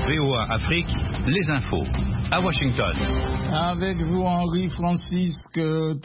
VOA Afrique, les infos. À Washington. Avec vous, Henri Francisque,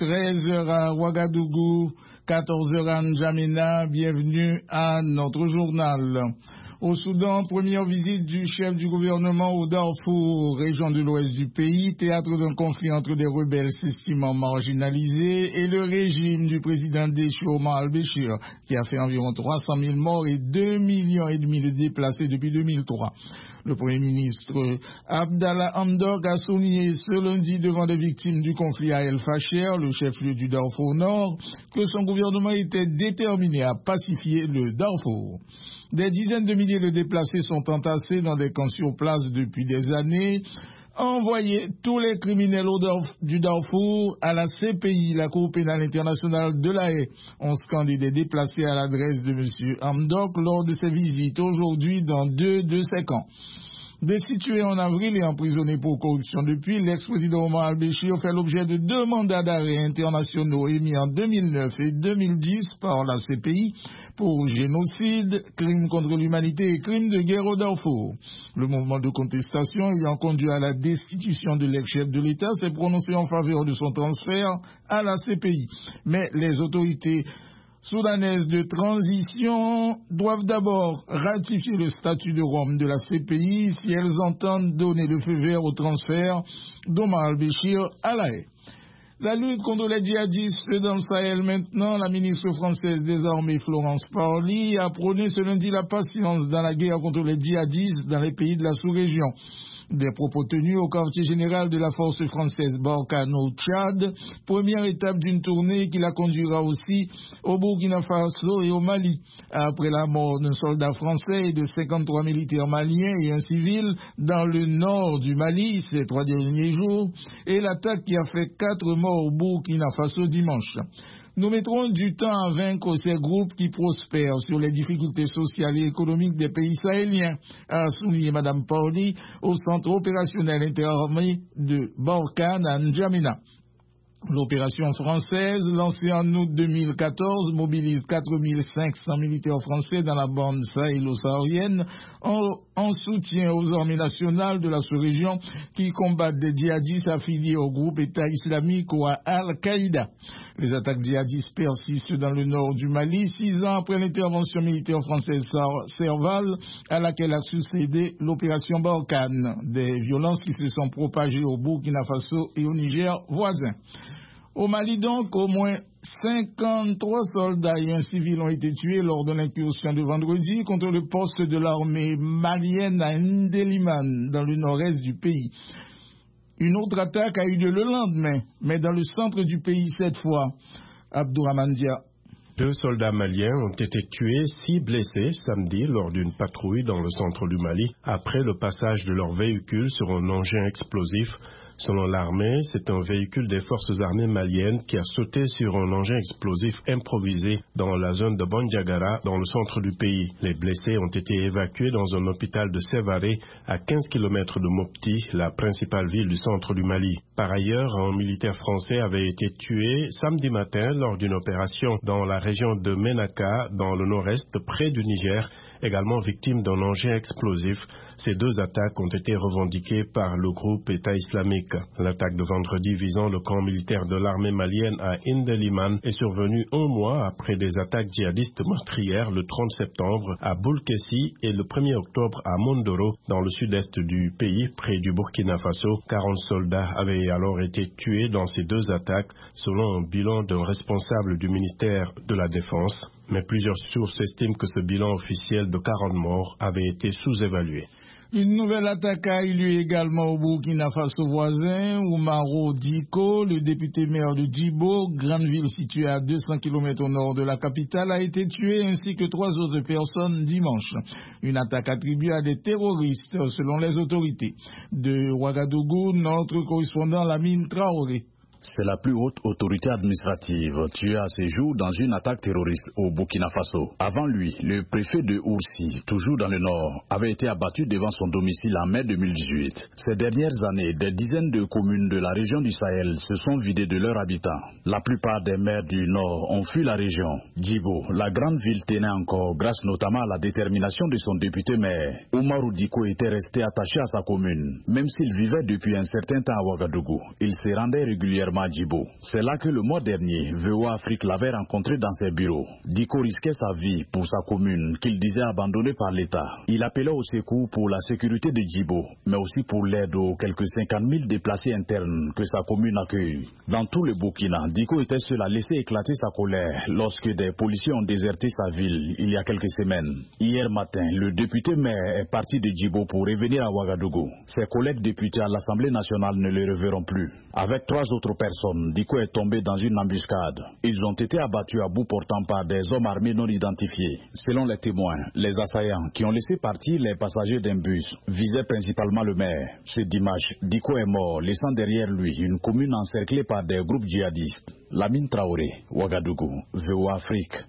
13h à Ouagadougou, 14h à N'Djamena. Bienvenue à notre journal. Au Soudan, première visite du chef du gouvernement au Darfour, région de l'ouest du pays, théâtre d'un conflit entre des rebelles s'estimant marginalisés et le régime du président déchu Omar al-Béchir, qui a fait environ 300 000 morts et 2,5 millions de déplacés depuis 2003. Le Premier ministre Abdallah Hamdok a souligné ce lundi devant des victimes du conflit à El Fasher, le chef-lieu du Darfour Nord, que son gouvernement était déterminé à pacifier le Darfour. Des dizaines de milliers de déplacés sont entassés dans des camps sur place depuis des années. Envoyer tous les criminels du Darfour à la CPI, la Cour pénale internationale de La Haye, ont scandé des déplacés à l'adresse de M. Hamdok lors de ses visites aujourd'hui dans 2 de ses camps. Destitué en avril et emprisonné pour corruption depuis, l'ex-président Omar al-Béchir fait l'objet de 2 mandats d'arrêt internationaux émis en 2009 et 2010 par la CPI pour génocide, crimes contre l'humanité et crimes de guerre au Darfour. Le mouvement de contestation ayant conduit à la destitution de l'ex-chef de l'État s'est prononcé en faveur de son transfert à la CPI. Mais les autorités soudanaises de transition doivent d'abord ratifier le statut de Rome de la CPI si elles entendent donner le feu vert au transfert d'Omar al-Béchir à La Haye. La lutte contre les djihadistes dans le Sahel maintenant, la ministre française des Armées Florence Parly a prôné ce lundi la patience dans la guerre contre les djihadistes dans les pays de la sous-région. Des propos tenus au quartier général de la force française Barkhane au Tchad, première étape d'une tournée qui la conduira aussi au Burkina Faso et au Mali. Après la mort d'un soldat français et de 53 militaires maliens et un civil dans le nord du Mali ces 3 derniers jours, et l'attaque qui a fait 4 morts au Burkina Faso dimanche. Nous mettrons du temps à vaincre ces groupes qui prospèrent sur les difficultés sociales et économiques des pays sahéliens, a souligné Mme Parly au centre opérationnel interarmé de Barkhane à N'Djamena. L'opération française, lancée en août 2014, mobilise 4500 militaires français dans la bande sahélo-saharienne en soutien aux armées nationales de la sous-région qui combattent des djihadistes affiliés au groupe État islamique ou à Al-Qaïda. Les attaques djihadistes persistent dans le nord du Mali, 6 ans après l'intervention militaire française Serval, à laquelle a succédé l'opération Barkhane. Des violences qui se sont propagées au Burkina Faso et au Niger voisin. Au Mali donc, au moins 53 soldats et un civil ont été tués lors de l'incursion de vendredi contre le poste de l'armée malienne à Ndeliman, dans le nord-est du pays. Une autre attaque a eu lieu le lendemain, mais dans le centre du pays cette fois. Abdourahmane Dia. 2 soldats maliens ont été tués, 6 blessés samedi lors d'une patrouille dans le centre du Mali, après le passage de leur véhicule sur un engin explosif. Selon l'armée, c'est un véhicule des forces armées maliennes qui a sauté sur un engin explosif improvisé dans la zone de Bandiagara, dans le centre du pays. Les blessés ont été évacués dans un hôpital de Sévaré, à 15 km de Mopti, la principale ville du centre du Mali. Par ailleurs, un militaire français avait été tué samedi matin lors d'une opération dans la région de Ménaka, dans le nord-est, près du Niger, également victime d'un engin explosif. Ces 2 attaques ont été revendiquées par le groupe État islamique. L'attaque de vendredi visant le camp militaire de l'armée malienne à Ndeliman est survenue 1 mois après des attaques djihadistes meurtrières le 30 septembre à Boulkessi et le 1er octobre à Mondoro, dans le sud-est du pays, près du Burkina Faso. 40 soldats avaient alors été tués dans ces 2 attaques, selon un bilan d'un responsable du ministère de la Défense. Mais plusieurs sources estiment que ce bilan officiel de 40 morts avait été sous-évalué. Une nouvelle attaque a eu lieu également au Burkina Faso voisin. Oumaro Diko, le député maire de Djibo, grande ville située à 200 km au nord de la capitale, a été tué ainsi que 3 autres personnes dimanche. Une attaque attribuée à des terroristes selon les autorités. De Ouagadougou, notre correspondant Lamine Traoré. C'est la plus haute autorité administrative tuée à ses jours dans une attaque terroriste au Burkina Faso. Avant lui, le préfet de Oursi, toujours dans le nord, avait été abattu devant son domicile en mai 2018. Ces dernières années, des dizaines de communes de la région du Sahel se sont vidées de leurs habitants. La plupart des maires du nord ont fui la région. Djibo, la grande ville, tenait encore grâce notamment à la détermination de son député maire. Oumarou Diko était resté attaché à sa commune. Même s'il vivait depuis un certain temps à Ouagadougou, il se rendait régulièrement à Djibo. C'est là que le mois dernier, VOA Afrique l'avait rencontré dans ses bureaux. Diko risquait sa vie pour sa commune qu'il disait abandonnée par l'État. Il appelait au secours pour la sécurité de Djibo, mais aussi pour l'aide aux quelques 50 000 déplacés internes que sa commune accueille. Dans tout le Burkina, Diko était seul à laisser éclater sa colère lorsque des policiers ont déserté sa ville il y a quelques semaines. Hier matin, le député maire est parti de Djibo pour revenir à Ouagadougou. Ses collègues députés à l'Assemblée nationale ne le reverront plus. Avec 3 autres personnes, Diko est tombé dans une embuscade. Ils ont été abattus à bout portant par des hommes armés non identifiés. Selon les témoins, les assaillants qui ont laissé partir les passagers d'un bus visaient principalement le maire. Ce dimanche, Diko est mort, laissant derrière lui une commune encerclée par des groupes djihadistes. Lamine Traoré, Ouagadougou, VOA Afrique.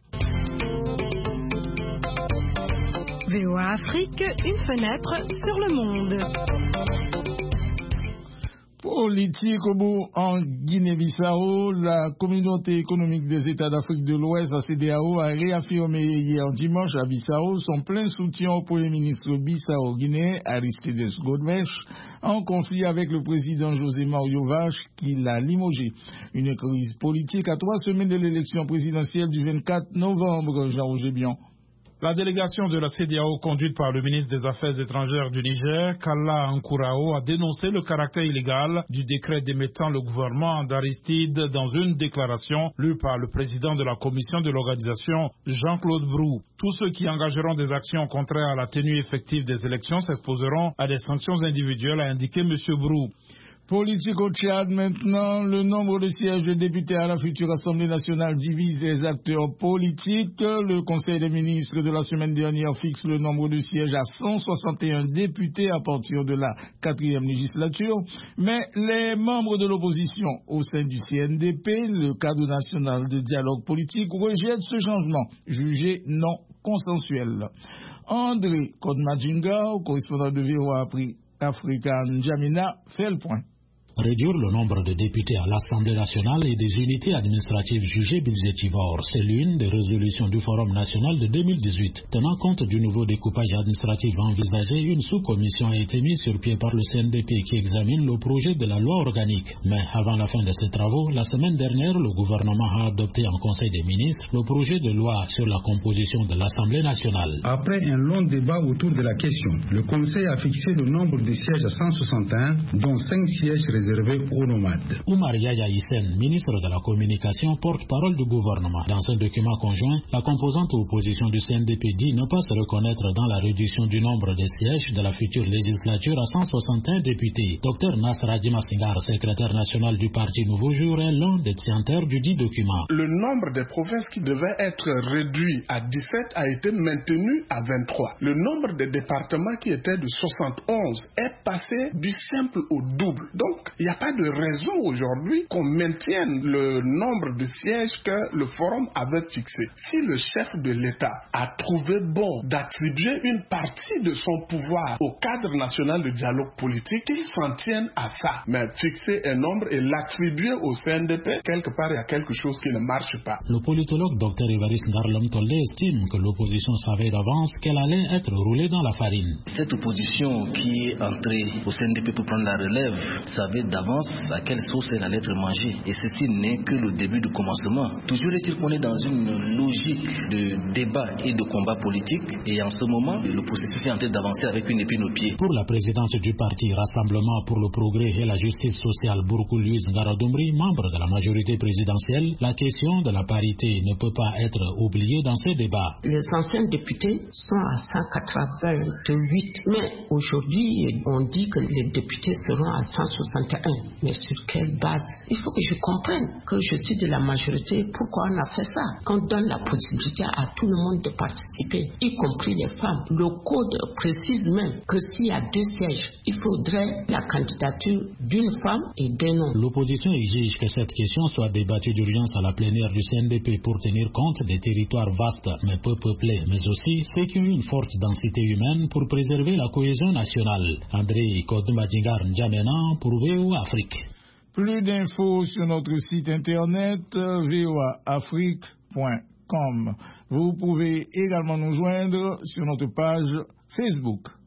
VOA Afrique, une fenêtre sur le monde. Politique en Guinée-Bissau, la communauté économique des États d'Afrique de l'Ouest, la CEDEAO, a réaffirmé hier dimanche à Bissau son plein soutien au Premier ministre bissau-guinéen Aristides Godmesh, en conflit avec le président José Mario Vach qui l'a limogé. Une crise politique à 3 semaines de l'élection présidentielle du 24 novembre, Jean-Roger Bian. La délégation de la CEDEAO conduite par le ministre des Affaires étrangères du Niger, Kalla Nkourao, a dénoncé le caractère illégal du décret démettant le gouvernement d'Aristide dans une déclaration lue par le président de la commission de l'organisation, Jean-Claude Brou. Tous ceux qui engageront des actions contraires à la tenue effective des élections s'exposeront à des sanctions individuelles, a indiqué M. Brou. Politique au Tchad maintenant, le nombre de sièges de députés à la future Assemblée nationale divise les acteurs politiques. Le Conseil des ministres de la semaine dernière fixe le nombre de sièges à 161 députés à partir de la 4e législature. Mais les membres de l'opposition au sein du CNDP, le cadre national de dialogue politique, rejettent ce changement, jugé non consensuel. André Kodmadjinga, correspondant de VOA Africa N'Djamena, fait le point. Réduire le nombre de députés à l'Assemblée nationale et des unités administratives jugées budgétivores, c'est l'une des résolutions du Forum national de 2018. Tenant compte du nouveau découpage administratif envisagé, une sous-commission a été mise sur pied par le CNDP qui examine le projet de la loi organique. Mais avant la fin de ces travaux, la semaine dernière, le gouvernement a adopté en Conseil des ministres le projet de loi sur la composition de l'Assemblée nationale. Après un long débat autour de la question, le Conseil a fixé le nombre de sièges à 161, dont 5 sièges réservé aux nomades. Oumar Yaya Hissène, ministre de la Communication, porte-parole du gouvernement. Dans un document conjoint, la composante opposition du CNDP dit ne pas se reconnaître dans la réduction du nombre de sièges de la future législature à 161 députés. Dr Nasser Adjima Singar, secrétaire national du parti Nouveau Jour, est l'un des signataires du dit document. Le nombre de provinces qui devait être réduit à 17 a été maintenu à 23. Le nombre de départements qui était de 71 est passé du simple au double. Donc, il n'y a pas de raison aujourd'hui qu'on maintienne le nombre de sièges que le Forum avait fixé. Si le chef de l'État a trouvé bon d'attribuer une partie de son pouvoir au cadre national de dialogue politique, qu'il s'en tienne à ça. Mais fixer un nombre et l'attribuer au CNDP, quelque part, il y a quelque chose qui ne marche pas. Le politologue Dr Évariste Ngarlom Tolle estime que l'opposition savait d'avance qu'elle allait être roulée dans la farine. Cette opposition qui est entrée au CNDP pour prendre la relève savait d'avance à quelle sauce elle allait être mangée. Et ceci n'est que le début du commencement. Toujours est-il qu'on est dans une logique de débat et de combat politique. Et en ce moment, le processus est en train d'avancer avec une épine au pied. Pour la présidente du parti Rassemblement pour le progrès et la justice sociale, Bourkou Louise Ngaradoumri, membre de la majorité présidentielle, la question de la parité ne peut pas être oubliée dans ces débats. Les anciens députés sont à 188, mais aujourd'hui, on dit que les députés seront à 161. 21. Mais sur quelle base? Il faut que je comprenne que je suis de la majorité. Pourquoi on a fait ça? Qu'on donne la possibilité à tout le monde de participer, y compris les femmes. Le code précise même que s'il y a 2 sièges, il faudrait la candidature d'une femme et d'un homme. L'opposition exige que cette question soit débattue d'urgence à la plénière du CNDP pour tenir compte des territoires vastes mais peu peuplés, mais aussi ceux qui ont une forte densité humaine pour préserver la cohésion nationale. André Kodoumadjingar N'Djamena pour VOA Afrique. Plus d'infos sur notre site internet voaafrique.com. Vous pouvez également nous joindre sur notre page Facebook.